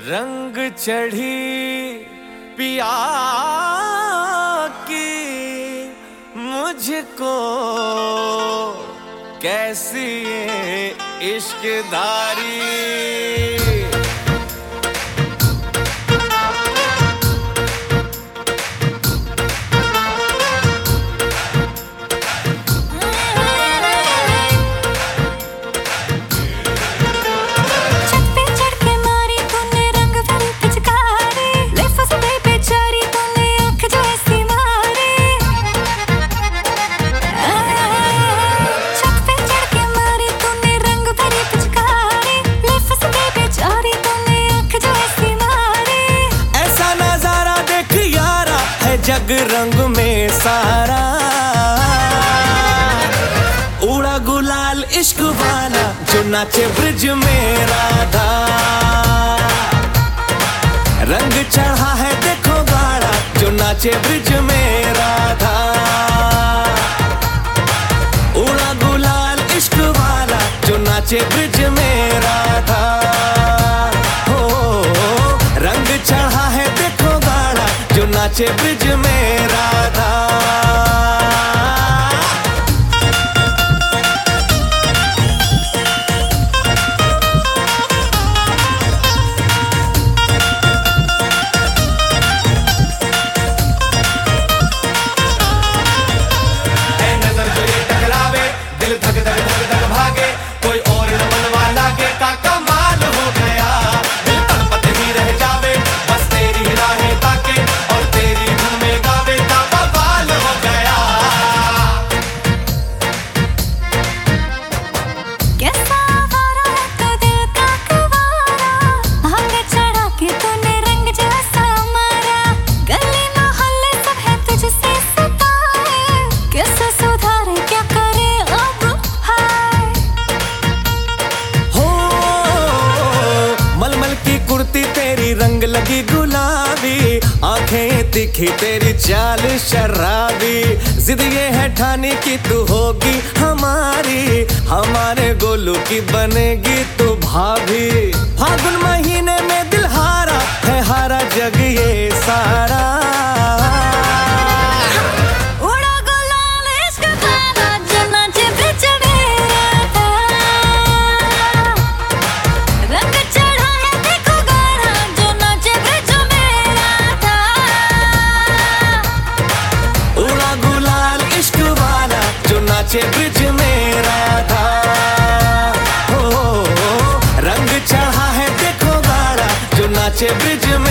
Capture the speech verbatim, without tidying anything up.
रंग चढ़ी पिया की मुझको कैसी ये इश्कदारी। जग रंग में सारा उड़ा गुलाल इश्क वाला जो नाचे ब्रिज में राधा। रंग चढ़ा है देखो गाड़ा जो नाचे ब्रिज में राधा। उड़ा गुलाल इश्क वाला जो नाचे ब्रिज में राधा। हो रंग चढ़ा है देखो गाड़ा जो नाचे ब्रिज में राधा। नजर जो ये टकरावे दिल धक धक धक धक भागे कोई और न मनवा लागे का कमाल हो गया। दिल तड़पत ही रह जावे बस तेरी ही राहें ताके और तेरी धुन में गावे का बवाल हो गया। कैसा आवारा है तो दिल का कुंवारा। भांग चढ़ा के तूने रंग जैसा मारा। गली मोहल्ले सब है तुझसे सताए। कैसे सुधारे क्या करे अब हाय। हो मलमल की कुर्ती तेरी रंग लगी गुलाबी। आंखें तिखी तेरी चाल शराबी। जिद ये है ठाने की तू होगी हमारी। हमारे गोलू की बनेगी तू भाभी। फागुन महीने में दिल हारा है हारा जग ये सारा। उड़ा गुलाल इश्क वाला जो नाचे ब्रिज में राधा। रंग चढ़ा है देखो गाड़ा जो नाचे ब्रिज में राधा। उड़ा गुलाल इश्क वाला जो नाचे ब्रिज में राधा। हो रंग चढ़ा है देखो गाड़ा जो नाचे ब्रिज में